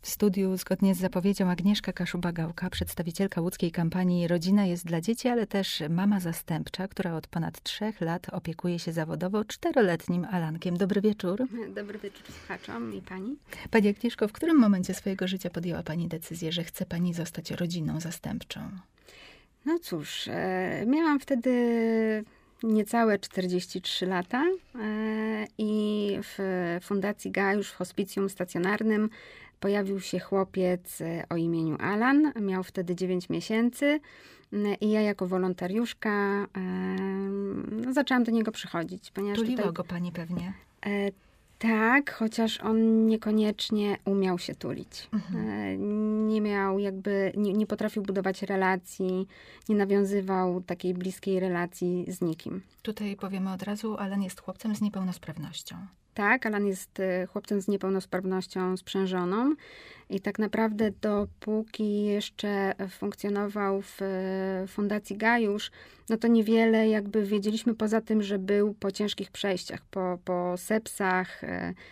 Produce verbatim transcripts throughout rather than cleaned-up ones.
W studiu, zgodnie z zapowiedzią, Agnieszka Kaszuba-Gałka, przedstawicielka łódzkiej kampanii Rodzina jest dla dzieci, ale też mama zastępcza, która od ponad trzech lat opiekuje się zawodowo czteroletnim Alankiem. Dobry wieczór. Dobry wieczór słuchaczom i pani. Pani Agnieszko, w którym momencie swojego życia podjęła pani decyzję, że chce pani zostać rodziną zastępczą? No cóż, e, miałam wtedy niecałe czterdzieści trzy lata e, i w Fundacji Gajusz, w hospicjum stacjonarnym, pojawił się chłopiec o imieniu Alan. Miał wtedy dziewięć miesięcy i ja jako wolontariuszka e, no, zaczęłam do niego przychodzić. Tuliła tutaj, go pani pewnie. E, tak, chociaż on niekoniecznie umiał się tulić. Mhm. E, nie miał jakby, nie, nie potrafił budować relacji, nie nawiązywał takiej bliskiej relacji z nikim. Tutaj powiemy od razu, Alan jest chłopcem z niepełnosprawnością. Tak, Alan jest chłopcem z niepełnosprawnością sprzężoną i tak naprawdę dopóki jeszcze funkcjonował w Fundacji Gajusz, no to niewiele jakby wiedzieliśmy poza tym, że był po ciężkich przejściach, po, po sepsach.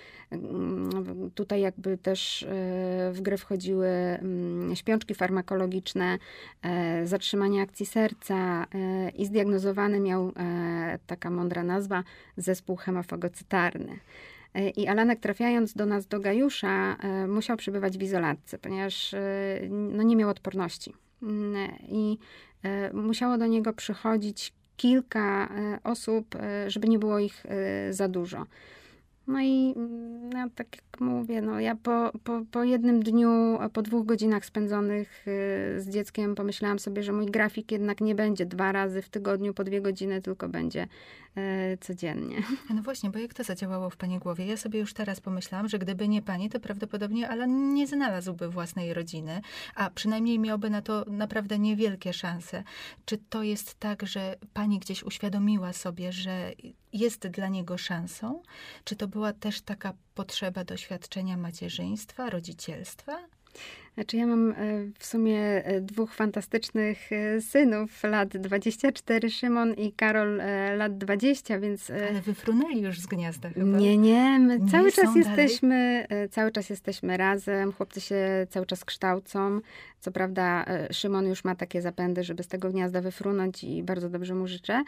Tutaj jakby też w grę wchodziły śpiączki farmakologiczne, zatrzymanie akcji serca i zdiagnozowany miał, taka mądra nazwa, zespół hemofagocytarny. I Alanek, trafiając do nas do Gajusza, musiał przebywać w izolatce, ponieważ no, nie miał odporności. I musiało do niego przychodzić kilka osób, żeby nie było ich za dużo. No i no, tak jak mówię, no ja po, po, po jednym dniu, po dwóch godzinach spędzonych z dzieckiem pomyślałam sobie, że mój grafik jednak nie będzie dwa razy w tygodniu po dwie godziny, tylko będzie e, codziennie. No właśnie, bo jak to zadziałało w pani głowie? Ja sobie już teraz pomyślałam, że gdyby nie pani, to prawdopodobnie Alan nie znalazłby własnej rodziny, a przynajmniej miałby na to naprawdę niewielkie szanse. Czy to jest tak, że pani gdzieś uświadomiła sobie, że jest dla niego szansą? Czy to była też taka potrzeba doświadczenia macierzyństwa, rodzicielstwa? Znaczy ja mam w sumie dwóch fantastycznych synów, lat dwadzieścia cztery, Szymon i Karol lat dwadzieścia, więc... Ale wyfrunęli już z gniazda chyba. Nie, nie, my nie cały czas dalej? jesteśmy, cały czas jesteśmy razem, chłopcy się cały czas kształcą. Co prawda Szymon już ma takie zapędy, żeby z tego gniazda wyfrunąć i bardzo dobrze mu życzę.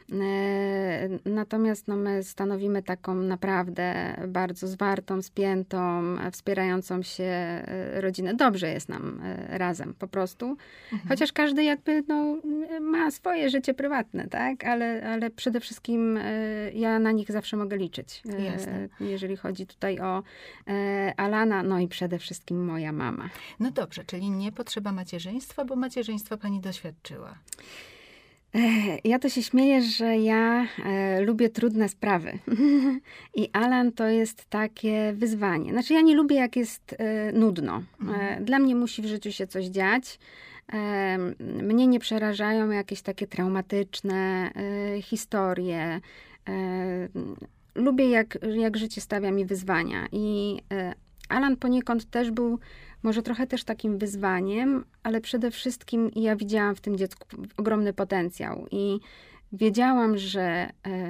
Natomiast no, my stanowimy taką naprawdę bardzo zwartą, spiętą, wspierającą się rodzinę. Dobrze jest nam razem po prostu. Mhm. Chociaż każdy jakby no, ma swoje życie prywatne, tak? Ale, ale przede wszystkim ja na nich zawsze mogę liczyć. Jasne. Jeżeli chodzi tutaj o Alana, no i przede wszystkim moja mama. No dobrze, czyli nie potrzeba macierzyństwa, bo macierzyństwa pani doświadczyła. Ja to się śmieję, że ja e, lubię trudne sprawy. I Alan to jest takie wyzwanie. Znaczy ja nie lubię, jak jest e, nudno. E, dla mnie musi w życiu się coś dziać. E, mnie nie przerażają jakieś takie traumatyczne e, historie. E, lubię, jak, jak życie stawia mi wyzwania. I e, Alan poniekąd też był może trochę też takim wyzwaniem, ale przede wszystkim ja widziałam w tym dziecku ogromny potencjał i wiedziałam, że e,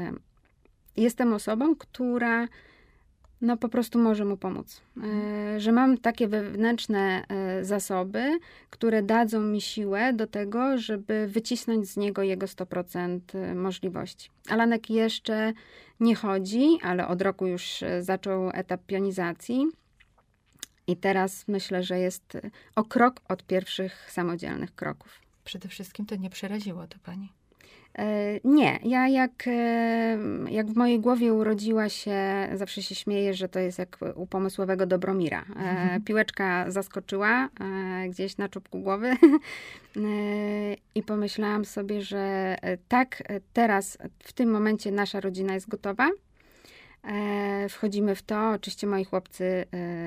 jestem osobą, która no po prostu może mu pomóc. E, że mam takie wewnętrzne e, zasoby, które dadzą mi siłę do tego, żeby wycisnąć z niego jego sto procent możliwości. Alanek jeszcze nie chodzi, ale od roku już zaczął etap pionizacji. I teraz myślę, że jest o krok od pierwszych samodzielnych kroków. Przede wszystkim to nie przeraziło to pani? E, nie. Ja jak, e, jak w mojej głowie urodziła się, zawsze się śmieję, że to jest jak u pomysłowego Dobromira. E, piłeczka zaskoczyła e, gdzieś na czubku głowy e, i pomyślałam sobie, że tak, teraz w tym momencie nasza rodzina jest gotowa. E, wchodzimy w to. Oczywiście moi chłopcy, e,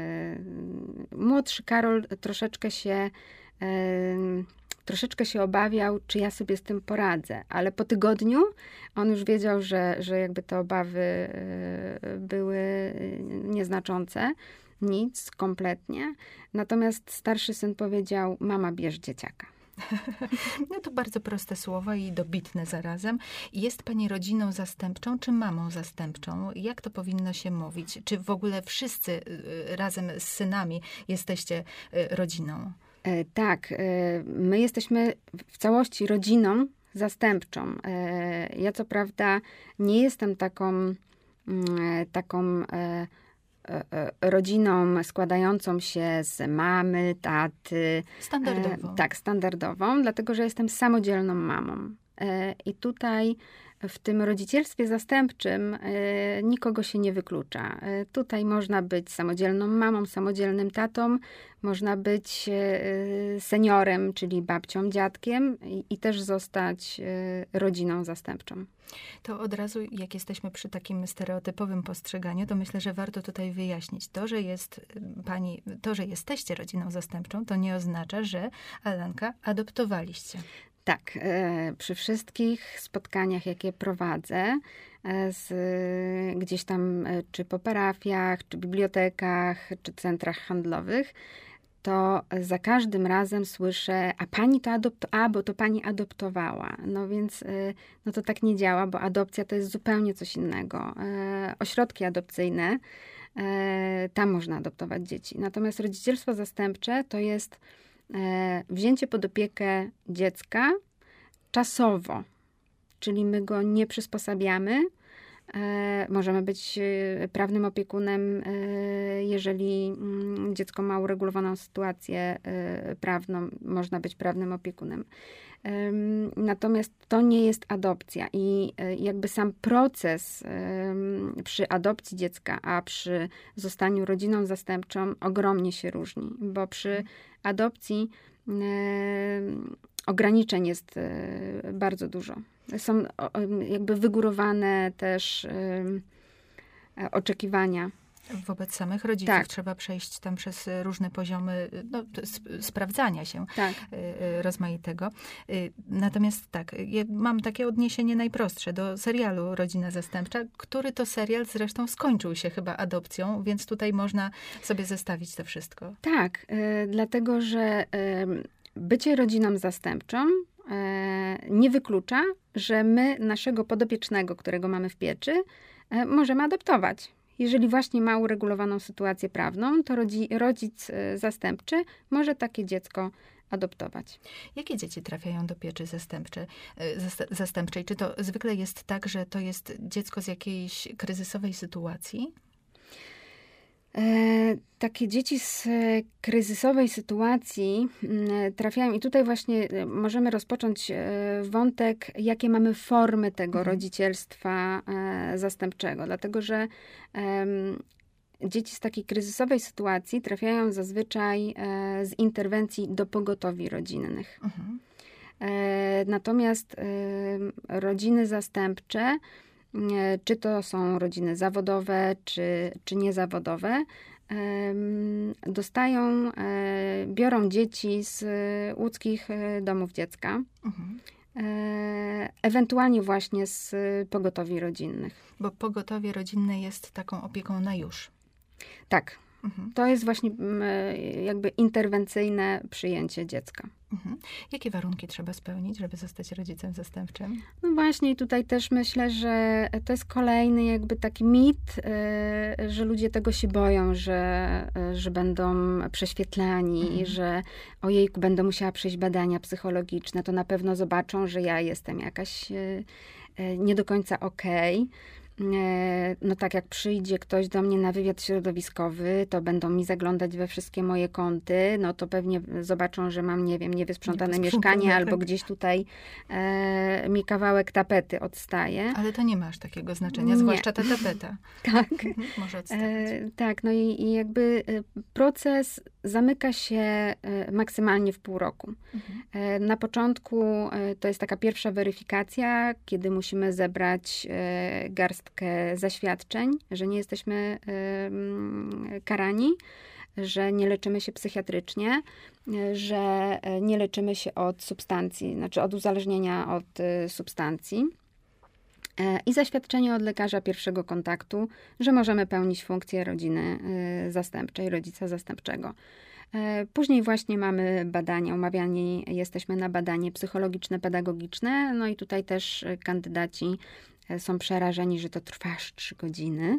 młodszy Karol troszeczkę się, e, troszeczkę się obawiał, czy ja sobie z tym poradzę. Ale po tygodniu on już wiedział, że, że jakby te obawy e, były nieznaczące. Nic, kompletnie. Natomiast starszy syn powiedział, mama, bierz dzieciaka. No to bardzo proste słowa i dobitne zarazem. Jest pani rodziną zastępczą czy mamą zastępczą? Jak to powinno się mówić? Czy w ogóle wszyscy y, razem z synami jesteście y, rodziną? E, tak, e, my jesteśmy w całości rodziną zastępczą. E, ja co prawda nie jestem taką, mm, taką e, rodziną składającą się z mamy, taty. Standardową. E, tak, standardową, dlatego że jestem samodzielną mamą. E, I tutaj w tym rodzicielstwie zastępczym e, nikogo się nie wyklucza. E, tutaj można być samodzielną mamą, samodzielnym tatą, można być e, seniorem, czyli babcią, dziadkiem i, i też zostać e, rodziną zastępczą. To od razu, jak jesteśmy przy takim stereotypowym postrzeganiu, to myślę, że warto tutaj wyjaśnić. To, że jest pani, to, że jesteście rodziną zastępczą, to nie oznacza, że Alanka adoptowaliście. Tak, e, przy wszystkich spotkaniach, jakie prowadzę, e, z, gdzieś tam, e, czy po parafiach, czy bibliotekach, czy centrach handlowych, to za każdym razem słyszę, a pani to adoptowała, a bo to pani adoptowała. No więc e, no to tak nie działa, bo adopcja to jest zupełnie coś innego. E, ośrodki adopcyjne, e, tam można adoptować dzieci. Natomiast rodzicielstwo zastępcze to jest e, wzięcie pod opiekę dziecka czasowo, czyli my go nie przysposabiamy. E, możemy być e, prawnym opiekunem, e, jeżeli mm, dziecko ma uregulowaną sytuację e, prawną, można być prawnym opiekunem. E, natomiast to nie jest adopcja i e, jakby sam proces e, przy adopcji dziecka, a przy zostaniu rodziną zastępczą ogromnie się różni, bo przy adopcji e, ograniczeń jest e, bardzo dużo. Są jakby wygórowane też oczekiwania. Wobec samych rodziców tak. trzeba przejść tam przez różne poziomy no, sp- sprawdzania się tak. rozmaitego. Natomiast tak, ja mam takie odniesienie najprostsze do serialu Rodzina Zastępcza, który to serial zresztą skończył się chyba adopcją, więc tutaj można sobie zestawić to wszystko. Tak, y, dlatego że y, bycie rodziną zastępczą nie wyklucza, że my naszego podopiecznego, którego mamy w pieczy, możemy adoptować. Jeżeli właśnie ma uregulowaną sytuację prawną, to rodzi, rodzic zastępczy może takie dziecko adoptować. Jakie dzieci trafiają do pieczy zastępczej? zastępczej? Czy to zwykle jest tak, że to jest dziecko z jakiejś kryzysowej sytuacji? E, takie dzieci z kryzysowej sytuacji trafiają i tutaj właśnie możemy rozpocząć wątek, jakie mamy formy tego mhm. rodzicielstwa e, zastępczego. Dlatego, że e, dzieci z takiej kryzysowej sytuacji trafiają zazwyczaj e, z interwencji do pogotowi rodzinnych. Mhm. E, natomiast e, rodziny zastępcze, czy to są rodziny zawodowe, czy, czy niezawodowe, dostają, biorą dzieci z łódzkich domów dziecka, mhm. ewentualnie właśnie z pogotowi rodzinnych. Bo pogotowie rodzinne jest taką opieką na już. Tak. Mhm. To jest właśnie jakby interwencyjne przyjęcie dziecka. Mhm. Jakie warunki trzeba spełnić, żeby zostać rodzicem zastępczym? No właśnie i tutaj też myślę, że to jest kolejny jakby taki mit, że ludzie tego się boją, że, że będą prześwietlani mhm. i że ojejku, będę musiała przejść badania psychologiczne, to na pewno zobaczą, że ja jestem jakaś nie do końca okej. No tak, jak przyjdzie ktoś do mnie na wywiad środowiskowy, to będą mi zaglądać we wszystkie moje kąty, no to pewnie zobaczą, że mam, nie wiem, niewysprzątane mieszkanie, tak. albo gdzieś tutaj e, mi kawałek tapety odstaje. Ale to nie masz takiego znaczenia, nie. zwłaszcza ta tapeta. Tak. Może odstawać. E, tak, no i, i jakby proces zamyka się maksymalnie w pół roku. Mhm. E, na początku to jest taka pierwsza weryfikacja, kiedy musimy zebrać e, garstkę zaświadczeń, że nie jesteśmy y, karani, że nie leczymy się psychiatrycznie, że nie leczymy się od substancji, znaczy od uzależnienia od y, substancji. Y, I zaświadczenie od lekarza pierwszego kontaktu, że możemy pełnić funkcję rodziny y, zastępczej, rodzica zastępczego. Później właśnie mamy badania, umawiani jesteśmy na badanie psychologiczne, pedagogiczne, no i tutaj też kandydaci są przerażeni, że to trwa aż trzy godziny.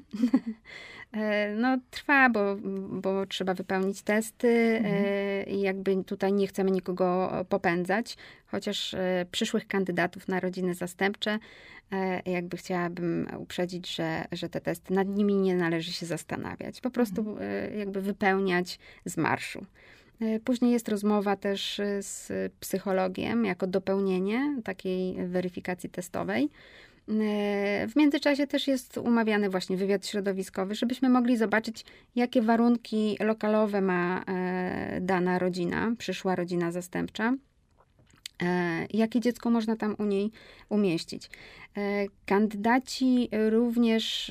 No trwa, bo, bo trzeba wypełnić testy mhm. i jakby tutaj nie chcemy nikogo popędzać, chociaż przyszłych kandydatów na rodziny zastępcze jakby chciałabym uprzedzić, że, że te testy, nad nimi nie należy się zastanawiać. Po prostu mhm. jakby wypełniać z marszu. Później jest rozmowa też z psychologiem jako dopełnienie takiej weryfikacji testowej. W międzyczasie też jest umawiany właśnie wywiad środowiskowy, żebyśmy mogli zobaczyć, jakie warunki lokalowe ma dana rodzina, przyszła rodzina zastępcza, jakie dziecko można tam u niej umieścić. Kandydaci również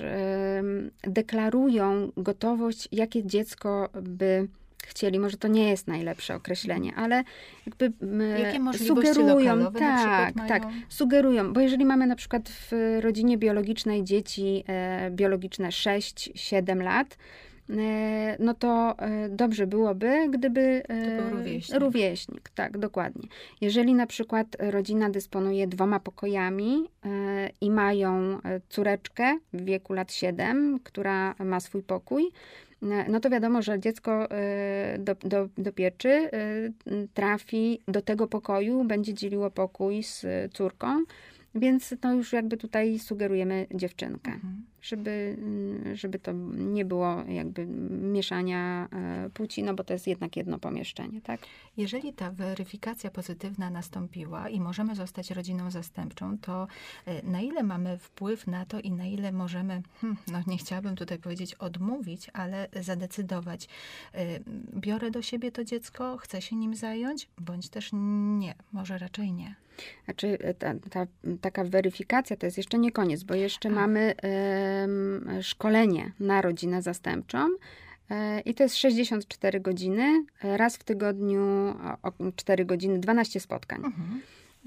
deklarują gotowość, jakie dziecko by chcieli. Może to nie jest najlepsze określenie, ale jakby jakie możliwości sugerują, lokalowe tak, mają? tak, sugerują, bo jeżeli mamy na przykład w rodzinie biologicznej dzieci e, biologiczne sześć siedem lat, e, no to e, dobrze byłoby, gdyby e, to był rówieśnik. rówieśnik, tak, dokładnie. Jeżeli na przykład rodzina dysponuje dwoma pokojami e, i mają córeczkę w wieku lat siedem, która ma swój pokój, no to wiadomo, że dziecko do, do, do pieczy trafi do tego pokoju, będzie dzieliło pokój z córką, więc no już jakby tutaj sugerujemy dziewczynkę, mhm. żeby, żeby to nie było jakby mieszania płci, no bo to jest jednak jedno pomieszczenie, tak? Jeżeli ta weryfikacja pozytywna nastąpiła i możemy zostać rodziną zastępczą, to na ile mamy wpływ na to i na ile możemy, hmm, no nie chciałabym tutaj powiedzieć odmówić, ale zadecydować, biorę do siebie to dziecko, chcę się nim zająć, bądź też nie, może raczej nie. Znaczy ta, ta, taka weryfikacja to jest jeszcze nie koniec, bo jeszcze A. mamy y, szkolenie na rodzinę zastępczą y, i to jest sześćdziesiąt cztery godziny, raz w tygodniu o cztery godziny, dwanaście spotkań. Mhm.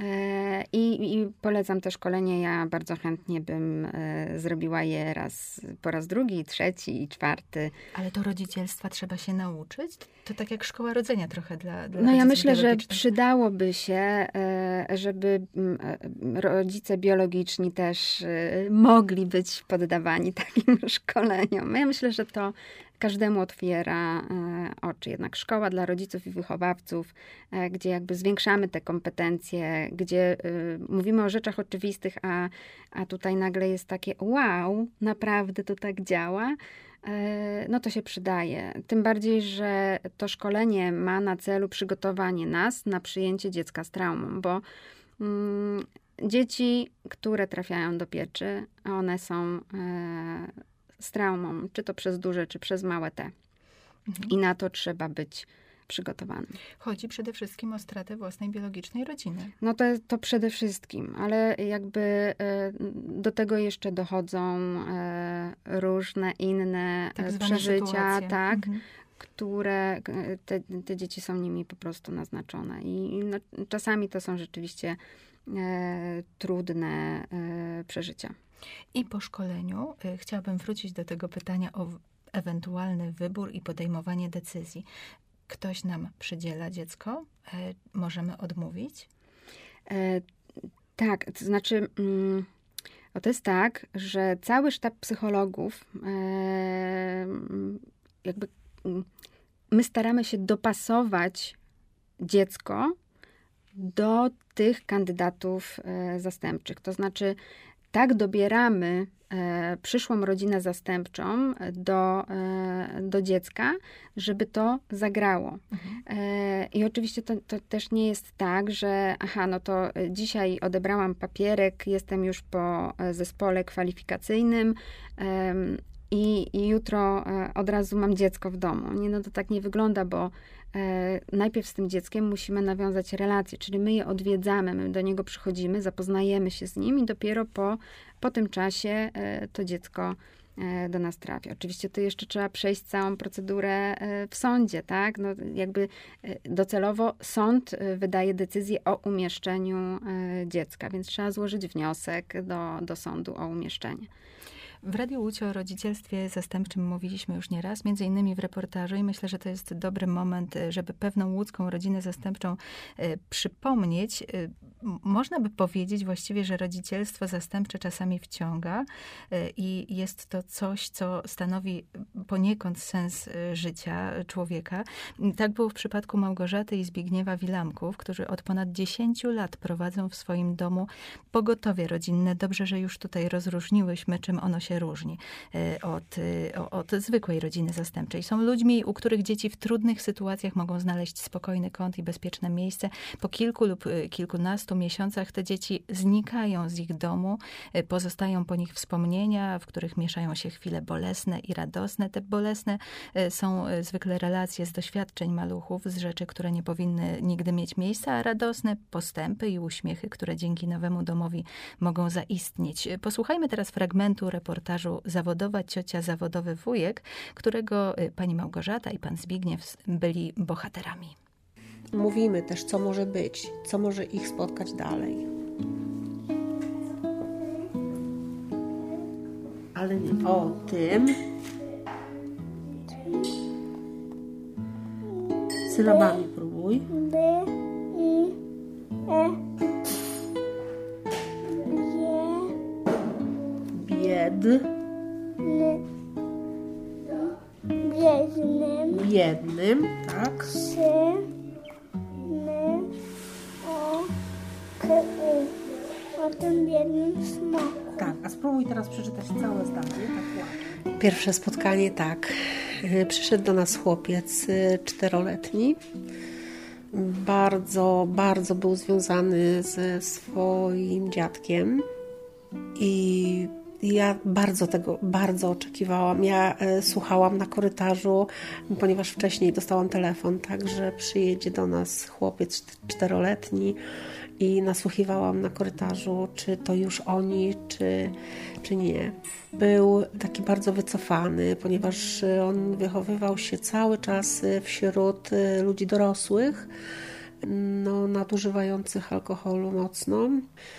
I, I polecam to szkolenie. Ja bardzo chętnie bym e, zrobiła je raz, po raz drugi, trzeci i czwarty. Ale to rodzicielstwa trzeba się nauczyć? To tak jak szkoła rodzenia trochę dla, dla No ja myślę, że przydałoby się, e, żeby rodzice biologiczni też e, mogli być poddawani takim szkoleniom. Ja myślę, że to każdemu otwiera oczy. Jednak szkoła dla rodziców i wychowawców, gdzie jakby zwiększamy te kompetencje, gdzie mówimy o rzeczach oczywistych, a, a tutaj nagle jest takie wow, naprawdę to tak działa, no to się przydaje. Tym bardziej, że to szkolenie ma na celu przygotowanie nas na przyjęcie dziecka z traumą, bo mm, dzieci, które trafiają do pieczy, one są z traumą, czy to przez duże, czy przez małe T. Mhm. I na to trzeba być przygotowanym. Chodzi przede wszystkim o stratę własnej biologicznej rodziny. No to, to przede wszystkim, ale jakby do tego jeszcze dochodzą różne inne tak przeżycia, sytuacje. tak, mhm. które te, te dzieci są nimi po prostu naznaczone. I no, czasami to są rzeczywiście e, trudne e, przeżycia. I po szkoleniu y, chciałabym wrócić do tego pytania o w, ewentualny wybór i podejmowanie decyzji. Ktoś nam przydziela dziecko, y, możemy odmówić? E, tak, to znaczy mm, to jest tak, że cały sztab psychologów e, jakby my staramy się dopasować dziecko do tych kandydatów e, zastępczych. To znaczy tak dobieramy e, przyszłą rodzinę zastępczą do, e, do dziecka, żeby to zagrało. Mhm. E, I oczywiście to, to też nie jest tak, że aha, no to dzisiaj odebrałam papierek, jestem już po zespole kwalifikacyjnym e, i, i jutro e, od razu mam dziecko w domu. Nie, no to tak nie wygląda, bo E, najpierw z tym dzieckiem musimy nawiązać relacje, czyli my je odwiedzamy, my do niego przychodzimy, zapoznajemy się z nim i dopiero po, po tym czasie e, to dziecko e, do nas trafia. Oczywiście to jeszcze trzeba przejść całą procedurę e, w sądzie, tak? No, jakby e, docelowo sąd e, wydaje decyzję o umieszczeniu e, dziecka, więc trzeba złożyć wniosek do, do sądu o umieszczenie. W Radiu Łódź o rodzicielstwie zastępczym mówiliśmy już nieraz, między innymi w reportażu i myślę, że to jest dobry moment, żeby pewną łódzką rodzinę zastępczą e, przypomnieć. E, można by powiedzieć właściwie, że rodzicielstwo zastępcze czasami wciąga e, i jest to coś, co stanowi poniekąd sens e, życia człowieka. Tak było w przypadku Małgorzaty i Zbigniewa Wilamków, którzy od ponad dziesięciu lat prowadzą w swoim domu pogotowie rodzinne. Dobrze, że już tutaj rozróżniłyśmy, czym ono się różni od, od zwykłej rodziny zastępczej. Są ludźmi, u których dzieci w trudnych sytuacjach mogą znaleźć spokojny kąt i bezpieczne miejsce. Po kilku lub kilkunastu miesiącach te dzieci znikają z ich domu, pozostają po nich wspomnienia, w których mieszają się chwile bolesne i radosne. Te bolesne są zwykle relacje z doświadczeń maluchów, z rzeczy, które nie powinny nigdy mieć miejsca, a radosne postępy i uśmiechy, które dzięki nowemu domowi mogą zaistnieć. Posłuchajmy teraz fragmentu reportażu Zawodowa ciocia, zawodowy wujek, którego pani Małgorzata i pan Zbigniew byli bohaterami. Mówimy też, co może być, co może ich spotkać dalej. Ale nie o tym. Sylabami próbuj. D, I, E, Bied. N, biednym, Biednym, tak. Sy, N, O, K, U. O tym biednym smoku. Tak, a spróbuj teraz przeczytać całe zdanie, tak ładnie. Pierwsze spotkanie, tak. Przyszedł do nas chłopiec czteroletni. Bardzo, bardzo był związany ze swoim dziadkiem i ja bardzo tego, bardzo oczekiwałam. Ja e, słuchałam na korytarzu, ponieważ wcześniej dostałam telefon, tak, że przyjedzie do nas chłopiec czteroletni i nasłuchiwałam na korytarzu, czy to już oni, czy, czy nie. Był taki bardzo wycofany, ponieważ on wychowywał się cały czas wśród ludzi dorosłych, no, nadużywających alkoholu mocno.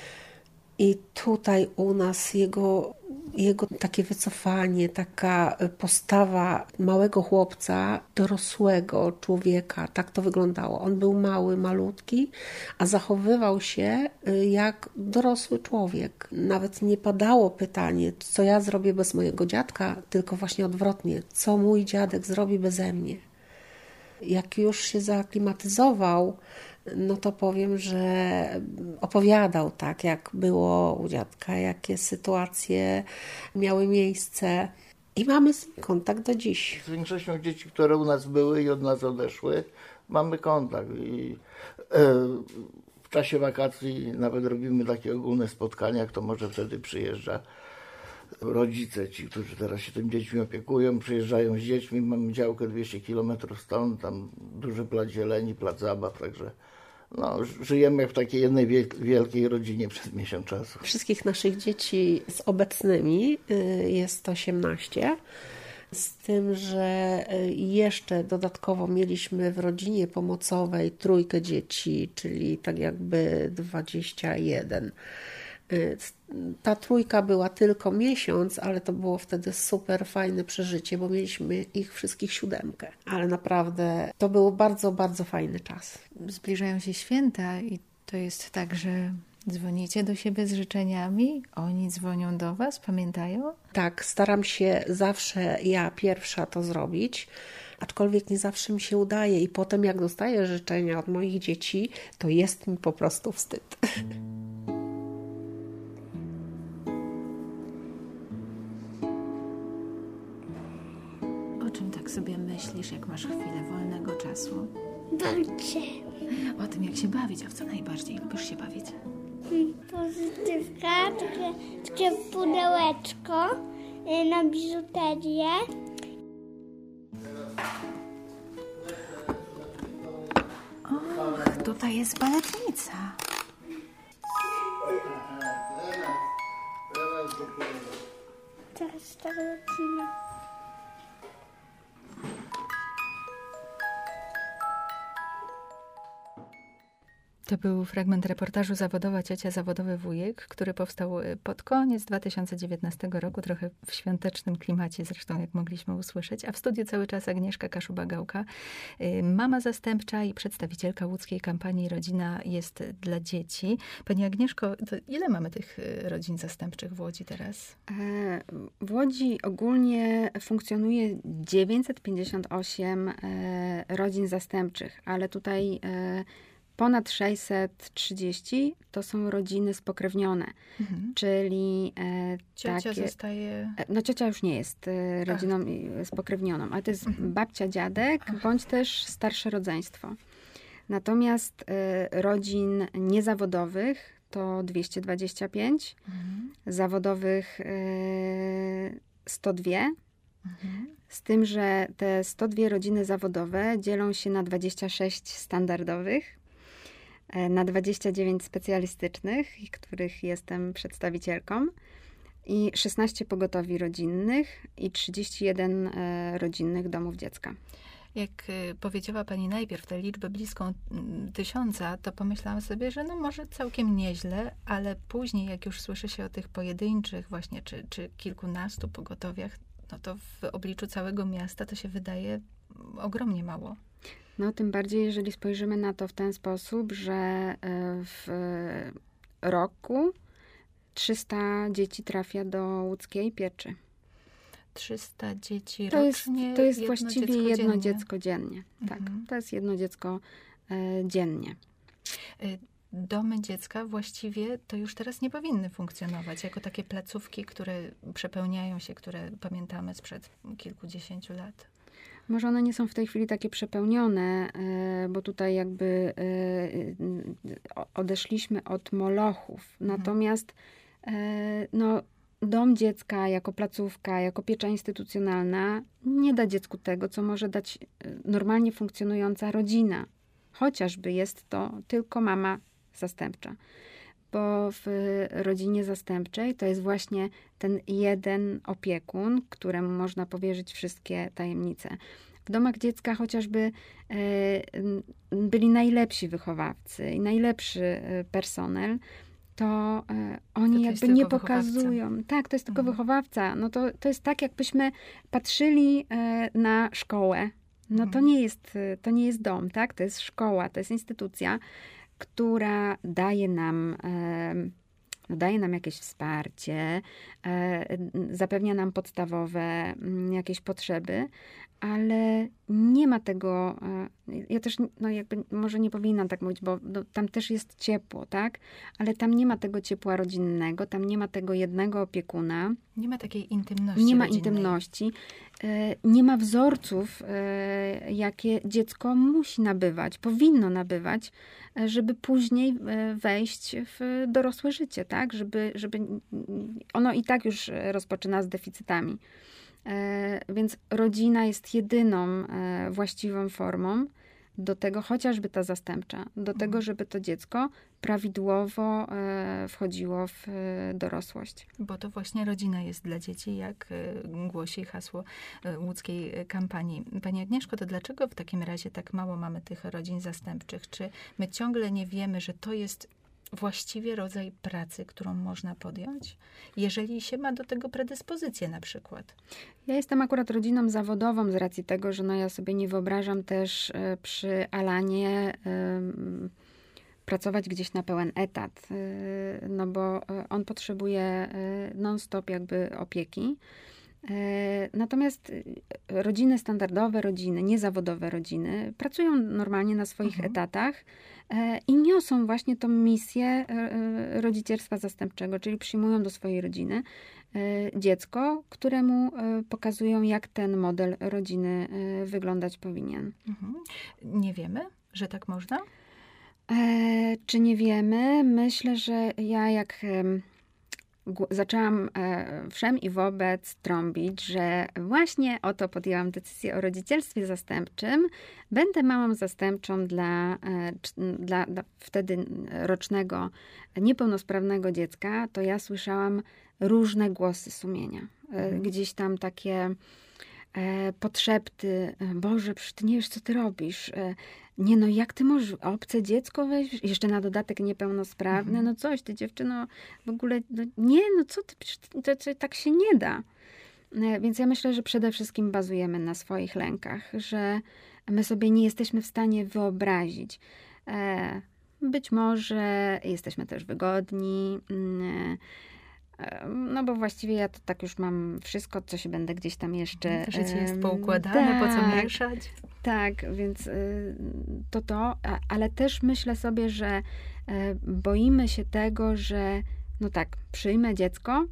I tutaj u nas jego, jego takie wycofanie, taka postawa małego chłopca, dorosłego człowieka, tak to wyglądało. On był mały, malutki, a zachowywał się jak dorosły człowiek. Nawet nie padało pytanie, co ja zrobię bez mojego dziadka, tylko właśnie odwrotnie, co mój dziadek zrobi beze mnie. Jak już się zaaklimatyzował, no to powiem, że opowiadał tak, jak było u dziadka, jakie sytuacje miały miejsce i mamy z nim kontakt do dziś. Z większością dzieci, które u nas były i od nas odeszły, mamy kontakt i e, w czasie wakacji nawet robimy takie ogólne spotkania, kto może wtedy przyjeżdża. Rodzice, ci, którzy teraz się tym dziećmi opiekują, przyjeżdżają z dziećmi, mamy działkę dwieście kilometrów stąd, tam duży plac zieleni, plac zabaw, także no, żyjemy w takiej jednej wielkiej rodzinie przez miesiąc czasu. Wszystkich naszych dzieci z obecnymi jest osiemnaście, z tym, że jeszcze dodatkowo mieliśmy w rodzinie pomocowej trójkę dzieci, czyli tak jakby dwadzieścia jeden. Ta trójka była tylko miesiąc, ale to było wtedy super fajne przeżycie, bo mieliśmy ich wszystkich siódemkę. Ale naprawdę to był bardzo, bardzo fajny czas. Zbliżają się święta i to jest tak, że dzwonicie do siebie z życzeniami, oni dzwonią do was, pamiętają? Tak, staram się zawsze ja pierwsza to zrobić, aczkolwiek nie zawsze mi się udaje i potem jak dostaję życzenia od moich dzieci, to jest mi po prostu wstyd. O czym tak sobie myślisz, jak masz chwilę wolnego czasu? Babcie. O tym, jak się bawić, a w co najbardziej lubisz się bawić? Pozytywka, takie, takie pudełeczko na biżuterię. Och, tutaj jest baletnica. Teraz tak lecimy. To był fragment reportażu Zawodowa ciocia, zawodowy wujek, który powstał pod koniec dwa tysiące dziewiętnastego roku, trochę w świątecznym klimacie zresztą, jak mogliśmy usłyszeć. A w studiu cały czas Agnieszka Kaszuba-Gałka, mama zastępcza i przedstawicielka łódzkiej kampanii Rodzina jest dla dzieci. Pani Agnieszko, to ile mamy tych rodzin zastępczych w Łodzi teraz? W Łodzi ogólnie funkcjonuje dziewięćset pięćdziesiąt osiem rodzin zastępczych, ale tutaj ponad sześćset trzydzieści to są rodziny spokrewnione, mhm. czyli e, ciocia takie... zostaje... No ciocia już nie jest e, rodziną Ach. spokrewnioną, ale to jest mhm. babcia, dziadek, Ach. bądź też starsze rodzeństwo. Natomiast e, rodzin niezawodowych to dwieście dwadzieścia pięć, mhm. zawodowych e, sto dwa, mhm. z tym, że te sto dwie rodziny zawodowe dzielą się na dwadzieścia sześć standardowych, na dwadzieścia dziewięć specjalistycznych, których jestem przedstawicielką, i szesnaście pogotowi rodzinnych i trzydzieści jeden rodzinnych domów dziecka. Jak powiedziała pani najpierw tę liczbę bliską tysiąca, to pomyślałam sobie, że no może całkiem nieźle, ale później jak już słyszy się o tych pojedynczych właśnie, czy, czy kilkunastu pogotowiach, no to w obliczu całego miasta to się wydaje ogromnie mało. No, tym bardziej, jeżeli spojrzymy na to w ten sposób, że w roku trzysta dzieci trafia do łódzkiej pieczy. trzysta dzieci to rocznie? Jest, to jest jedno właściwie dziecko jedno dziennie. dziecko dziennie. Tak, mhm. to jest jedno dziecko e, dziennie. Domy dziecka właściwie to już teraz nie powinny funkcjonować jako takie placówki, które przepełniają się, które pamiętamy sprzed kilkudziesięciu lat. Może one nie są w tej chwili takie przepełnione, bo tutaj jakby odeszliśmy od molochów. Natomiast no, dom dziecka jako placówka, jako piecza instytucjonalna nie da dziecku tego, co może dać normalnie funkcjonująca rodzina. Chociażby jest to tylko mama zastępcza. Bo w rodzinie zastępczej to jest właśnie ten jeden opiekun, któremu można powierzyć wszystkie tajemnice. W domach dziecka chociażby byli najlepsi wychowawcy i najlepszy personel, to oni to jakby nie pokazują. Wychowawca. Tak, to jest tylko mhm. wychowawca. No to, to jest tak, jakbyśmy patrzyli na szkołę. No to nie jest, to nie jest dom, tak? To jest szkoła, to jest instytucja, która daje nam, no daje nam jakieś wsparcie, zapewnia nam podstawowe jakieś potrzeby, ale nie ma tego, ja też no jakby może nie powinnam tak mówić, bo no, tam też jest ciepło, tak? Ale tam nie ma tego ciepła rodzinnego, tam nie ma tego jednego opiekuna. Nie ma takiej intymności Nie ma rodzinnej. intymności. Nie ma wzorców, jakie dziecko musi nabywać, powinno nabywać, żeby później wejść w dorosłe życie, tak? Żeby, żeby ono i tak już rozpoczyna z deficytami. Więc rodzina jest jedyną właściwą formą do tego, chociażby ta zastępcza, do tego, żeby to dziecko prawidłowo wchodziło w dorosłość. Bo to właśnie rodzina jest dla dzieci, jak głosi hasło łódzkiej kampanii. Pani Agnieszko, to dlaczego w takim razie tak mało mamy tych rodzin zastępczych? Czy my ciągle nie wiemy, że to jest właściwie rodzaj pracy, którą można podjąć, jeżeli się ma do tego predyspozycję na przykład? Ja jestem akurat rodziną zawodową z racji tego, że no ja sobie nie wyobrażam też przy Alanie um, pracować gdzieś na pełen etat, no bo on potrzebuje non-stop jakby opieki. Natomiast rodziny standardowe, rodziny, niezawodowe rodziny pracują normalnie na swoich mhm. etatach i niosą właśnie tą misję rodzicielstwa zastępczego, czyli przyjmują do swojej rodziny dziecko, któremu pokazują, jak ten model rodziny wyglądać powinien. Mhm. Nie wiemy, że tak można? E, czy nie wiemy? Myślę, że ja jak zaczęłam wszem i wobec trąbić, że właśnie oto podjęłam decyzję o rodzicielstwie zastępczym. Będę mamą zastępczą dla, dla, dla wtedy rocznego niepełnosprawnego dziecka, to ja słyszałam różne głosy sumienia. Gdzieś tam takie e, podszepty, Boże, przecież ty nie wiesz, co ty robisz. E, nie no, jak ty możesz obce dziecko weź, jeszcze na dodatek niepełnosprawne, mhm. no coś, ty dziewczyno, w ogóle, no, nie, no co ty, to, to tak się nie da. E, więc ja myślę, że przede wszystkim bazujemy na swoich lękach, że my sobie nie jesteśmy w stanie wyobrazić. E, być może jesteśmy też wygodni, e, no bo właściwie ja to tak już mam wszystko, co się będę gdzieś tam jeszcze... Życie jest poukładane, tak, po co mieszać? Tak, więc to to, ale też myślę sobie, że boimy się tego, że no tak, przyjmę dziecko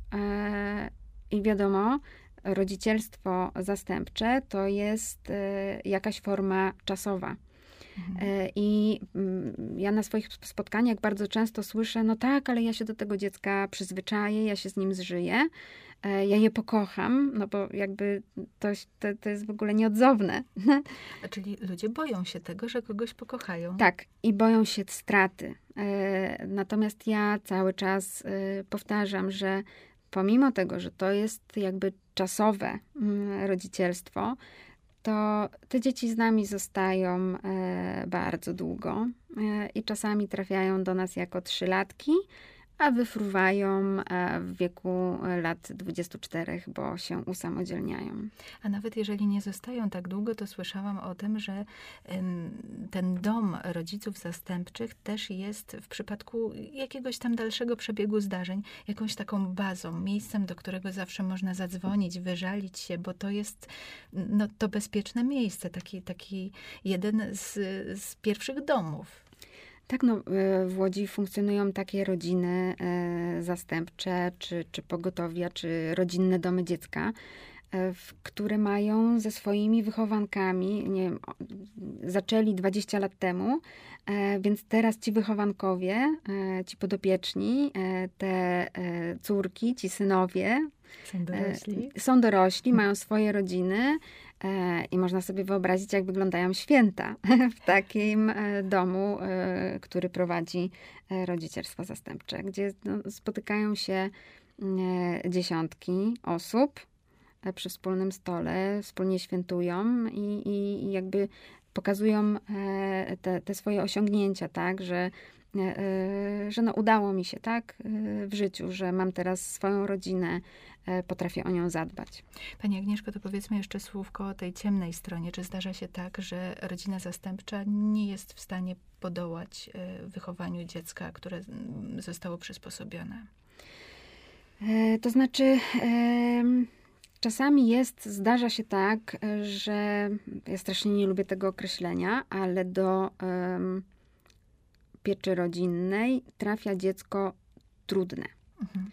i wiadomo, rodzicielstwo zastępcze to jest jakaś forma czasowa. Mhm. I ja na swoich spotkaniach bardzo często słyszę, no tak, ale ja się do tego dziecka przyzwyczaję, ja się z nim zżyję, ja je pokocham, no bo jakby to, to, to jest w ogóle nieodzowne. A czyli ludzie boją się tego, że kogoś pokochają. Tak, i boją się straty. Natomiast ja cały czas powtarzam, że pomimo tego, że to jest jakby czasowe rodzicielstwo, to te dzieci z nami zostają e, bardzo długo e, i czasami trafiają do nas jako trzylatki, a wyfruwają e, w wieku lat dwudziestu czterech, bo się usamodzielniają. A nawet jeżeli nie zostają tak długo, to słyszałam o tym, że ym, ten dom rodziców zastępczych też jest w przypadku jakiegoś tam dalszego przebiegu zdarzeń jakąś taką bazą, miejscem, do którego zawsze można zadzwonić, wyżalić się, bo to jest no, to bezpieczne miejsce, taki, taki jeden z, z pierwszych domów. Tak, no, w Łodzi funkcjonują takie rodziny zastępcze, czy, czy pogotowia, czy rodzinne domy dziecka, które mają ze swoimi wychowankami, nie wiem, zaczęli dwadzieścia lat temu, więc teraz ci wychowankowie, ci podopieczni, te córki, ci synowie, są dorośli, są dorośli, mają swoje rodziny i można sobie wyobrazić, jak wyglądają święta w takim domu, który prowadzi rodzicielstwo zastępcze, gdzie no, spotykają się dziesiątki osób przy wspólnym stole, wspólnie świętują i, i, i jakby pokazują te, te swoje osiągnięcia, tak, że że no udało mi się, tak, w życiu, że mam teraz swoją rodzinę, potrafię o nią zadbać. Pani Agnieszko, to powiedzmy jeszcze słówko o tej ciemnej stronie. Czy zdarza się tak, że rodzina zastępcza nie jest w stanie podołać wychowaniu dziecka, które zostało przysposobione? To znaczy... Czasami jest, zdarza się tak, że ja strasznie nie lubię tego określenia, ale do um, pieczy rodzinnej trafia dziecko trudne. Mhm.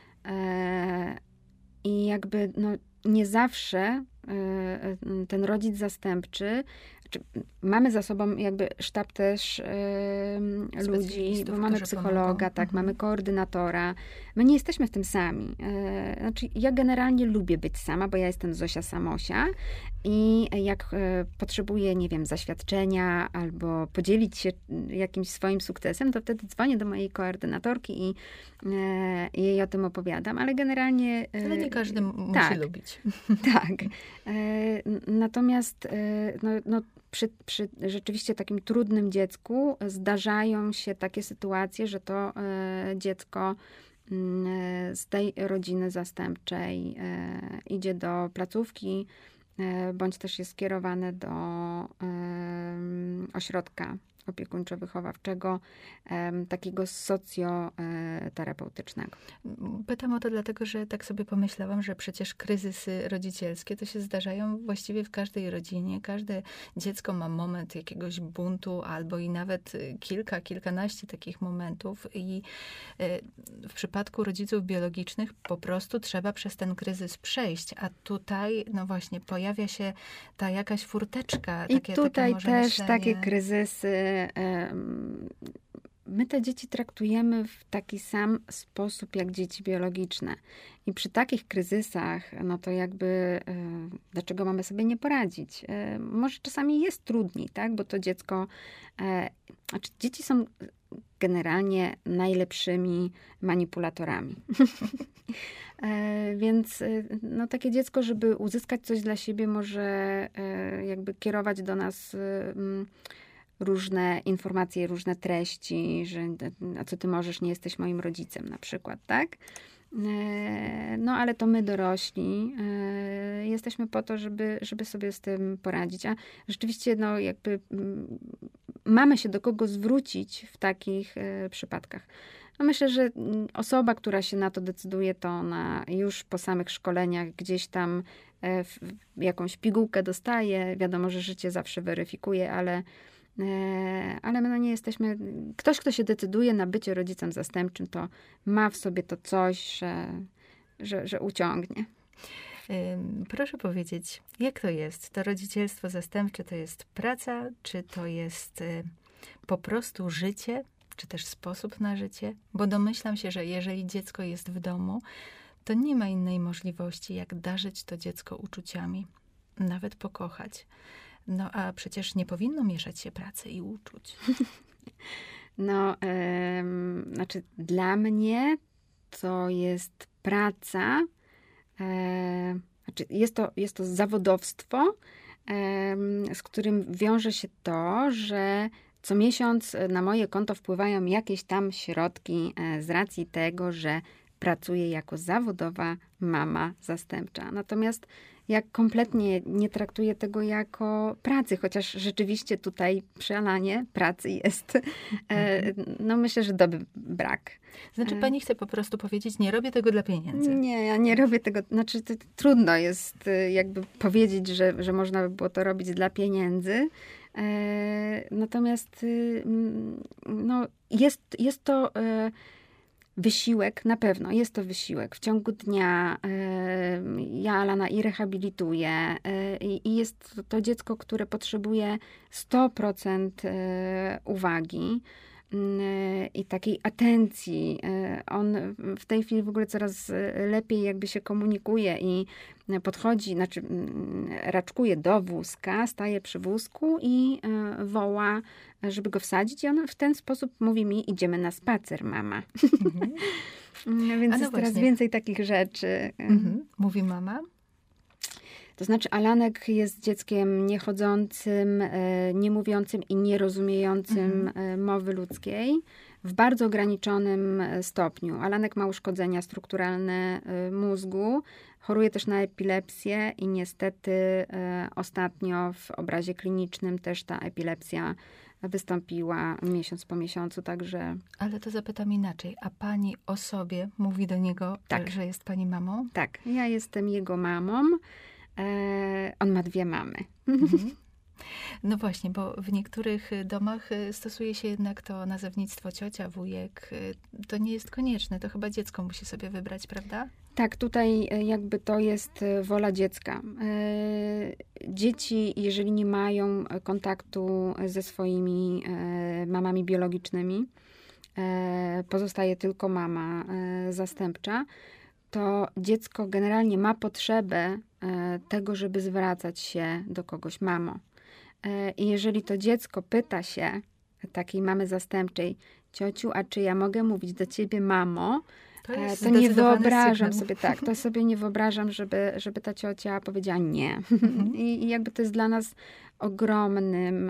E, I jakby no, nie zawsze e, ten rodzic zastępczy, czy mamy za sobą jakby sztab też e, ludzi, bo mamy psychologa, tak, mhm. mamy koordynatora. My nie jesteśmy w tym sami. E, znaczy, ja generalnie lubię być sama, bo ja jestem Zosia Samosia i jak e, potrzebuję, nie wiem, zaświadczenia albo podzielić się jakimś swoim sukcesem, to wtedy dzwonię do mojej koordynatorki i, e, i jej o tym opowiadam, ale generalnie... E, ale nie każdy musi tak, lubić. Tak. E, natomiast e, no, no, Przy, przy rzeczywiście takim trudnym dziecku zdarzają się takie sytuacje, że to e, dziecko e, z tej rodziny zastępczej e, idzie do placówki, e, bądź też jest skierowane do e, ośrodka opiekuńczo-wychowawczego, e, takiego socjoterapeutycznego. Pytam o to dlatego, że tak sobie pomyślałam, że przecież kryzysy rodzicielskie to się zdarzają właściwie w każdej rodzinie. Każde dziecko ma moment jakiegoś buntu albo i nawet kilka, kilkanaście takich momentów i w przypadku rodziców biologicznych po prostu trzeba przez ten kryzys przejść, a tutaj no właśnie pojawia się ta jakaś furteczka. I takie, tutaj takie może też myślenie. Takie kryzysy. My te dzieci traktujemy w taki sam sposób jak dzieci biologiczne. I przy takich kryzysach, no to jakby dlaczego mamy sobie nie poradzić? Może czasami jest trudniej, tak? Bo to dziecko, znaczy dzieci są generalnie najlepszymi manipulatorami. Więc no, takie dziecko, żeby uzyskać coś dla siebie, może jakby kierować do nas różne informacje, różne treści, że a co ty możesz, nie jesteś moim rodzicem na przykład, tak? No, ale to my dorośli jesteśmy po to, żeby, żeby sobie z tym poradzić. A rzeczywiście, no, jakby mamy się do kogo zwrócić w takich przypadkach. No myślę, że osoba, która się na to decyduje, to ona już po samych szkoleniach gdzieś tam jakąś pigułkę dostaje. Wiadomo, że życie zawsze weryfikuje, ale ale my no nie jesteśmy... Ktoś, kto się decyduje na bycie rodzicem zastępczym, to ma w sobie to coś, że, że, że uciągnie. Proszę powiedzieć, jak to jest? To rodzicielstwo zastępcze to jest praca, czy to jest po prostu życie, czy też sposób na życie? Bo domyślam się, że jeżeli dziecko jest w domu, to nie ma innej możliwości, jak darzyć to dziecko uczuciami, nawet pokochać. No a przecież nie powinno mieszać się pracy i uczuć. No, yy, znaczy dla mnie to jest praca, yy, znaczy jest to, jest to zawodowstwo, yy, z którym wiąże się to, że co miesiąc na moje konto wpływają jakieś tam środki yy, z racji tego, że pracuję jako zawodowa mama zastępcza. Natomiast ja kompletnie nie traktuję tego jako pracy, chociaż rzeczywiście tutaj przy Alanie pracy jest, e, no myślę, że dobry brak. Znaczy pani chce po prostu powiedzieć, nie robię tego dla pieniędzy. Nie, ja nie robię tego, znaczy to, to trudno jest jakby powiedzieć, że, że można by było to robić dla pieniędzy. E, natomiast no, jest, jest to... E, Wysiłek, na pewno, jest to wysiłek. W ciągu dnia y, ja Alana i rehabilituję y, i jest to, to dziecko, które potrzebuje sto procent y, uwagi y, i takiej atencji. Y, on w tej chwili w ogóle coraz lepiej jakby się komunikuje i podchodzi, znaczy y, raczkuje do wózka, staje przy wózku i y, woła, żeby go wsadzić i on w ten sposób mówi mi, idziemy na spacer, mama. Mhm. No więc no jest teraz więcej takich rzeczy. Mhm. Mówi mama? To znaczy Alanek jest dzieckiem niechodzącym, niemówiącym i nierozumiejącym mhm. mowy ludzkiej w bardzo ograniczonym stopniu. Alanek ma uszkodzenia strukturalne mózgu, choruje też na epilepsję i niestety ostatnio w obrazie klinicznym też ta epilepsja wystąpiła miesiąc po miesiącu, także... Ale to zapytam inaczej. A pani o sobie mówi do niego, tak, że jest pani mamą? Tak, ja jestem jego mamą. E, on ma dwie mamy. Mhm. No właśnie, bo w niektórych domach stosuje się jednak to nazewnictwo ciocia, wujek. To nie jest konieczne, to chyba dziecko musi sobie wybrać, prawda? Tak, tutaj jakby to jest wola dziecka. Dzieci, jeżeli nie mają kontaktu ze swoimi mamami biologicznymi, pozostaje tylko mama zastępcza, to dziecko generalnie ma potrzebę tego, żeby zwracać się do kogoś mamo. I jeżeli to dziecko pyta się takiej mamy zastępczej, ciociu, a czy ja mogę mówić do ciebie mamo, to, to nie wyobrażam sygnał. sobie, tak, to sobie nie wyobrażam, żeby, żeby ta ciocia powiedziała nie. Mhm. I, I jakby to jest dla nas ogromnym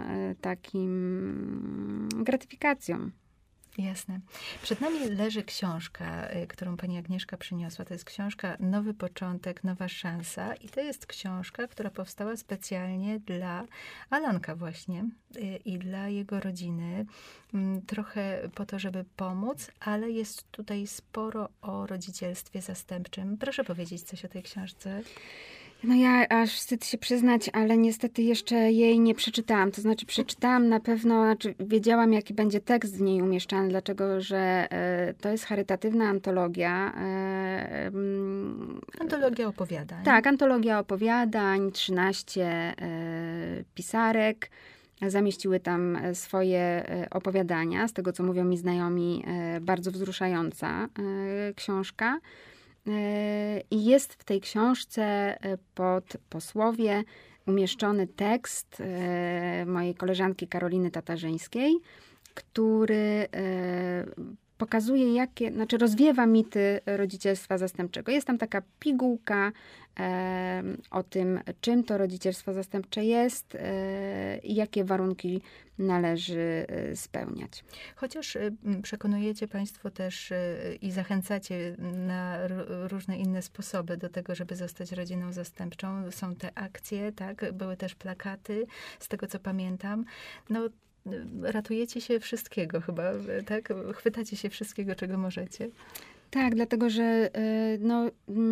takim gratyfikacją. Jasne. Przed nami leży książka, którą pani Agnieszka przyniosła. To jest książka Nowy Początek, Nowa Szansa. I to jest książka, która powstała specjalnie dla Alanka właśnie i dla jego rodziny. Trochę po to, żeby pomóc, ale jest tutaj sporo o rodzicielstwie zastępczym. Proszę powiedzieć coś o tej książce. No ja aż wstyd się przyznać, ale niestety jeszcze jej nie przeczytałam. To znaczy przeczytałam na pewno, znaczy wiedziałam jaki będzie tekst w niej umieszczany, dlatego że e, to jest charytatywna antologia. E, antologia opowiadań. Tak, antologia opowiadań, trzynaście e, pisarek. Zamieściły tam swoje opowiadania. Z tego, co mówią mi znajomi, e, bardzo wzruszająca e, książka. I jest w tej książce pod posłowie umieszczony tekst mojej koleżanki Karoliny Tatarzyńskiej który pokazuje, jakie, znaczy rozwiewa mity rodzicielstwa zastępczego. Jest tam taka pigułka e, o tym, czym to rodzicielstwo zastępcze jest e, i jakie warunki należy spełniać. Chociaż przekonujecie Państwo też i zachęcacie na różne inne sposoby do tego, żeby zostać rodziną zastępczą. Są te akcje, tak? Były też plakaty, z tego co pamiętam. No, ratujecie się wszystkiego chyba, tak? Chwytacie się wszystkiego, czego możecie. Tak, dlatego że no,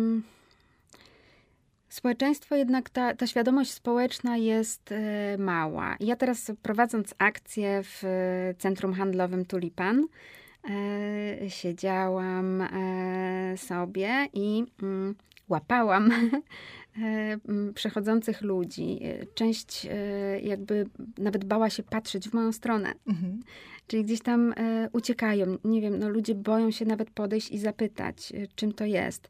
społeczeństwo jednak, ta, ta świadomość społeczna jest mała. Ja teraz prowadząc akcję w centrum handlowym Tulipan, siedziałam sobie i łapałam przechodzących ludzi. Część jakby nawet bała się patrzeć w moją stronę. Mhm. Czyli gdzieś tam uciekają. Nie wiem, no ludzie boją się nawet podejść i zapytać, czym to jest.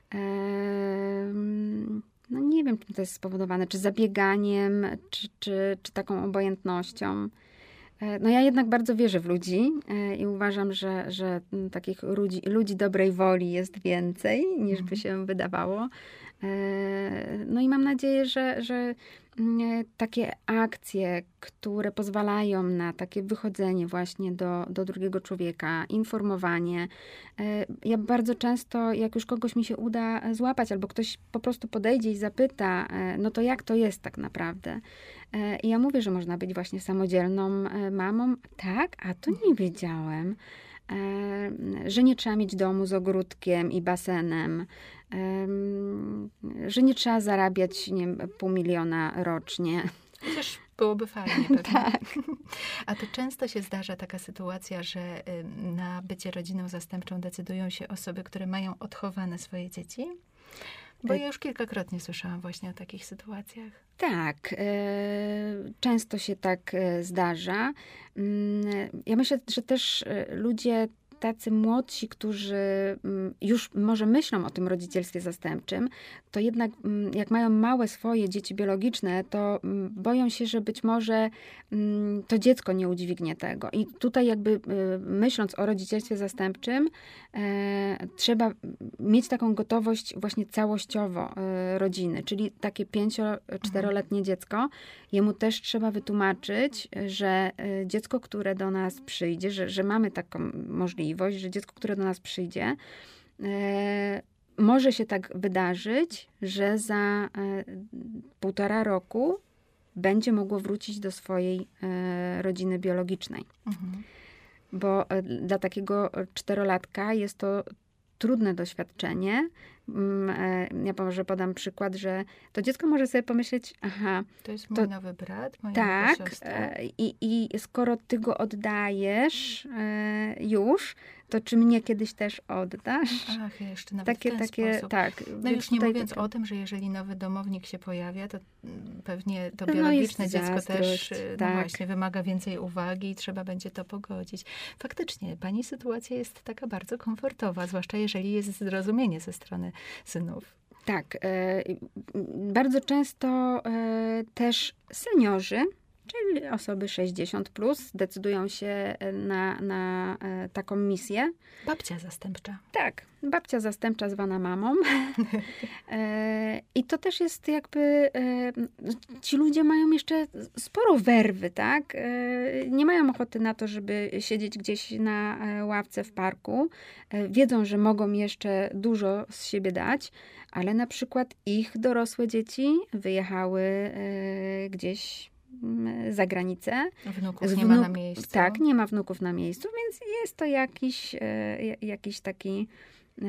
No nie wiem, czym to jest spowodowane. Czy zabieganiem, czy, czy, czy taką obojętnością. No ja jednak bardzo wierzę w ludzi i uważam, że, że takich ludzi, ludzi dobrej woli jest więcej, niż by się wydawało. No i mam nadzieję, że, że takie akcje, które pozwalają na takie wychodzenie właśnie do, do drugiego człowieka, informowanie. Ja bardzo często, jak już kogoś mi się uda złapać, albo ktoś po prostu podejdzie i zapyta, no to jak to jest tak naprawdę? I ja mówię, że można być właśnie samodzielną mamą. Tak, a to nie wiedziałem. Że nie trzeba mieć domu z ogródkiem i basenem, że nie trzeba zarabiać, nie wiem, pół miliona rocznie. Chociaż byłoby fajnie pewnie. Tak. A to często się zdarza taka sytuacja, że na bycie rodziną zastępczą decydują się osoby, które mają odchowane swoje dzieci? Bo ja już kilkakrotnie słyszałam właśnie o takich sytuacjach. Tak, często się tak zdarza. Ja myślę, że też ludzie tacy młodsi, którzy już może myślą o tym rodzicielstwie zastępczym, to jednak jak mają małe swoje dzieci biologiczne, to boją się, że być może to dziecko nie udźwignie tego. I tutaj jakby myśląc o rodzicielstwie zastępczym, trzeba mieć taką gotowość właśnie całościowo rodziny, czyli takie pięcio-, czteroletnie dziecko. Jemu też trzeba wytłumaczyć, że dziecko, które do nas przyjdzie, że, że mamy taką możliwość, że dziecko, które do nas przyjdzie, e, może się tak wydarzyć, że za e, półtora roku będzie mogło wrócić do swojej e, rodziny biologicznej. Mhm. Bo e, dla takiego czterolatka jest to trudne doświadczenie. Ja może podam przykład, że to dziecko może sobie pomyśleć, aha... To jest mój to, nowy brat, moja tak, nowa siostra. I, i skoro ty go oddajesz e, już, to czy mnie kiedyś też oddasz? Ach, jeszcze nawet takie, w ten takie, sposób. Tak. No już nie mówiąc taka... o tym, że jeżeli nowy domownik się pojawia, to pewnie to biologiczne no dziecko też tak. no właśnie wymaga więcej uwagi i trzeba będzie to pogodzić. Faktycznie, pani sytuacja jest taka bardzo komfortowa, zwłaszcza jeżeli jest zrozumienie ze strony synów. Tak. E, bardzo często e, też seniorzy, czyli osoby sześćdziesiąt plus, decydują się na, na e, taką misję. Babcia zastępcza. Tak, babcia zastępcza zwana mamą. e, I to też jest jakby, e, ci ludzie mają jeszcze sporo werwy, tak? E, nie mają ochoty na to, żeby siedzieć gdzieś na ławce w parku. E, wiedzą, że mogą jeszcze dużo z siebie dać, ale na przykład ich dorosłe dzieci wyjechały e, gdzieś za granicę. Wnuków nie ma na miejscu. Tak, nie ma wnuków na miejscu, więc jest to jakiś, e, jakiś taki... E,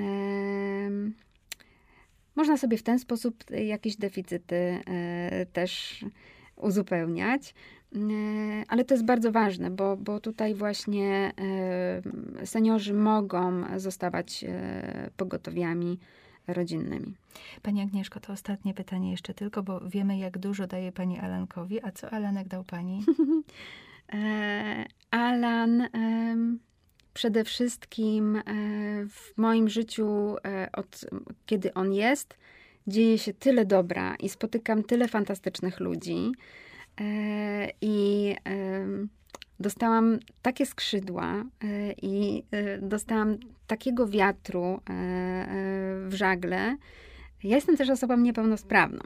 można sobie w ten sposób jakieś deficyty e, też uzupełniać. E, ale to jest bardzo ważne, bo, bo tutaj właśnie e, seniorzy mogą zostawać e, pogotowiami rodzinnymi. Pani Agnieszko, to ostatnie pytanie jeszcze tylko, bo wiemy, jak dużo daje pani Alankowi. A co Alanek dał pani? e, Alan e, przede wszystkim e, w moim życiu, e, od kiedy on jest, dzieje się tyle dobra i spotykam tyle fantastycznych ludzi. E, I e, dostałam takie skrzydła i dostałam takiego wiatru w żagle. Ja jestem też osobą niepełnosprawną.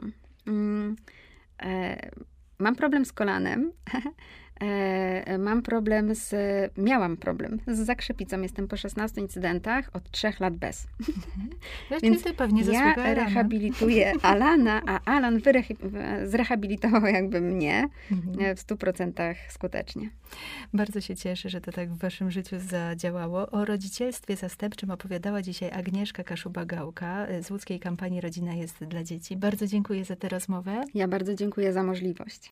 Mam problem z kolanem. Mam problem z... Miałam problem z zakrzepicą. Jestem po szesnastu incydentach, od trzech lat bez. Ja Więc ty pewnie ja rehabilituję Alana, a Alan wyrehi- zrehabilitował jakby mnie w stu procentach skutecznie. Bardzo się cieszę, że to tak w waszym życiu zadziałało. O rodzicielstwie zastępczym opowiadała dzisiaj Agnieszka Kaszuba-Gałka z łódzkiej kampanii Rodzina jest dla dzieci. Bardzo dziękuję za tę rozmowę. Ja bardzo dziękuję za możliwość.